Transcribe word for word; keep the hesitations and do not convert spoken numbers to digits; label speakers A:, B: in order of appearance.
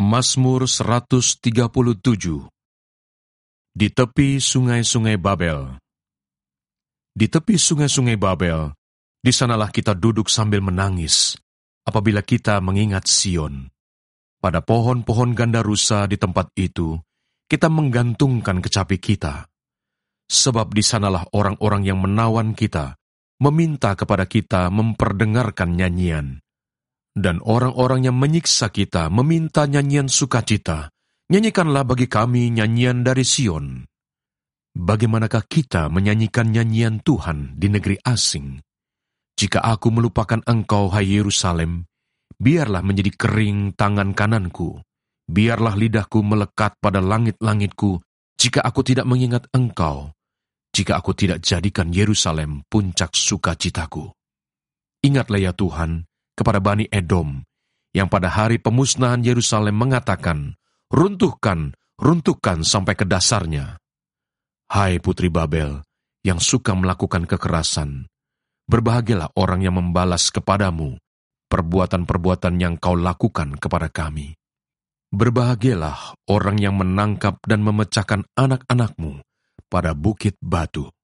A: Mazmur seratus tiga puluh tujuh. Di tepi sungai-sungai Babel. Di tepi sungai-sungai Babel, di sanalah kita duduk sambil menangis, apabila kita mengingat Sion. Pada pohon-pohon gandarusa di tempat itu, kita menggantungkan kecapi kita. Sebab di sanalah orang-orang yang menawan kita, meminta kepada kita memperdengarkan nyanyian. Dan orang-orang yang menyiksa kita meminta nyanyian sukacita. Nyanyikanlah bagi kami nyanyian dari Sion. Bagaimanakah kita menyanyikan nyanyian Tuhan di negeri asing? Jika aku melupakan engkau, hai Yerusalem, biarlah menjadi kering tangan kananku. Biarlah lidahku melekat pada langit-langitku, jika aku tidak mengingat engkau, jika aku tidak jadikan Yerusalem puncak sukacitaku. Ingatlah ya Tuhan, kepada Bani Edom, yang pada hari pemusnahan Yerusalem mengatakan, runtuhkan, runtuhkan sampai ke dasarnya. Hai putri Babel, yang suka melakukan kekerasan, berbahagialah orang yang membalas kepadamu perbuatan-perbuatan yang kau lakukan kepada kami. Berbahagialah orang yang menangkap dan memecahkan anak-anakmu pada bukit batu.